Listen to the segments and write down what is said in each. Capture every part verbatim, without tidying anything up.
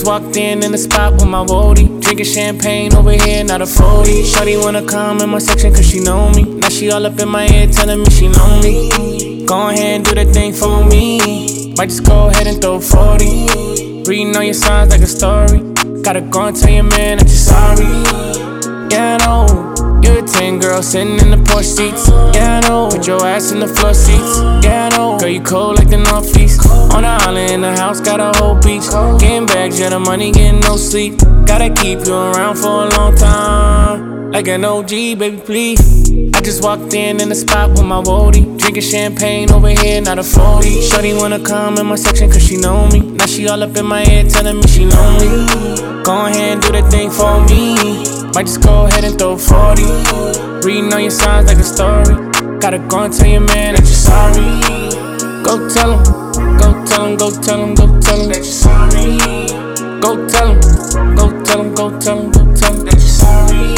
just walked in in the spot with my roadie. Drinking champagne over here, not a forty. Shawty wanna come in my section cause she know me. Now she all up in my ear telling me she know me. Go ahead and do that thing for me. Might just go ahead and throw forty. Reading all your signs like a story. Gotta go and tell your man that you're sorry. Yeah, I know. You're a ten girl sitting in the Porsche seats. Yeah, I know. Put your ass in the floor seats. Yeah, I know. Girl, you cold like the Northeast. On the island in the house, got a whole beach. Getting bags, yeah, the money, getting no sleep. Gotta keep you around for a long time. Like an O G, baby, please. I just walked in in the spot with my roadie. Drinking champagne over here, not a forty. Shawty wanna come in my section cause she know me. Now she all up in my ear telling me she know me. Go ahead and do that thing for me. Might just go ahead and throw forty. Reading all your signs like a story. Gotta go and tell your man that you're sorry. Go tell him, go tell him, go tell him, go tell him that you're sorry. Go tell him, go tell him, go tell him, go tell him that you're sorry.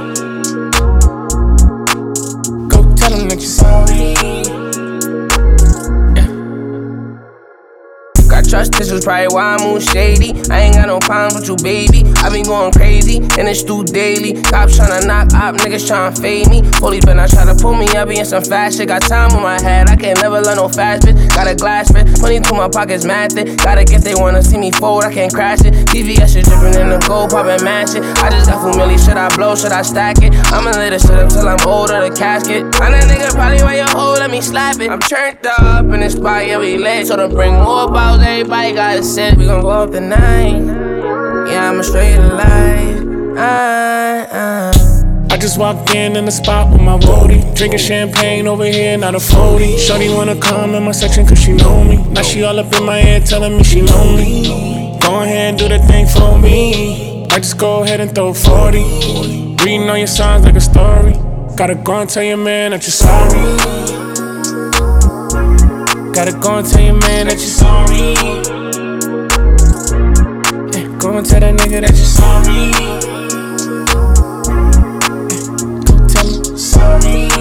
Go tell him that you're sorry. Got trust issues, probably why I move shady. I ain't got no problems with you, baby. I been going crazy, and it's due daily. Cops tryna knock up, niggas tryna fade me. Police better not try to pull me, I be in some fast shit. Got time on my head, I can't never let no fast bitch. Got a glass fit, twenty to my pockets, mad thick. Got a gift, they wanna see me forward, I can't crash it. T V S shit drippin' in the gold, poppin' mad shit. I just got four milli, should I blow, should I stack it? I'ma lay this shit up till I'm older, the casket. I that nigga probably wear your hoe, let me slap it. I'm turned up in this spot, yeah, we lit. So to bring more bottles, everybody got a set, we gon' go up the night. Yeah, I'm a straight alive. Uh, uh. I just walked in in the spot with my roadie. Drinking champagne over here, not a forty. Shawty wanna come in my section cause she know me. Now she all up in my ear telling me she know me. Go ahead and do that thing for me. I just go ahead and throw forty. Reading all your signs like a story. Gotta go and tell your man that you're sorry. Gotta go and tell your man that you're sorry. Yeah, go and tell that nigga that you're sorry. Yeah, go tell him sorry.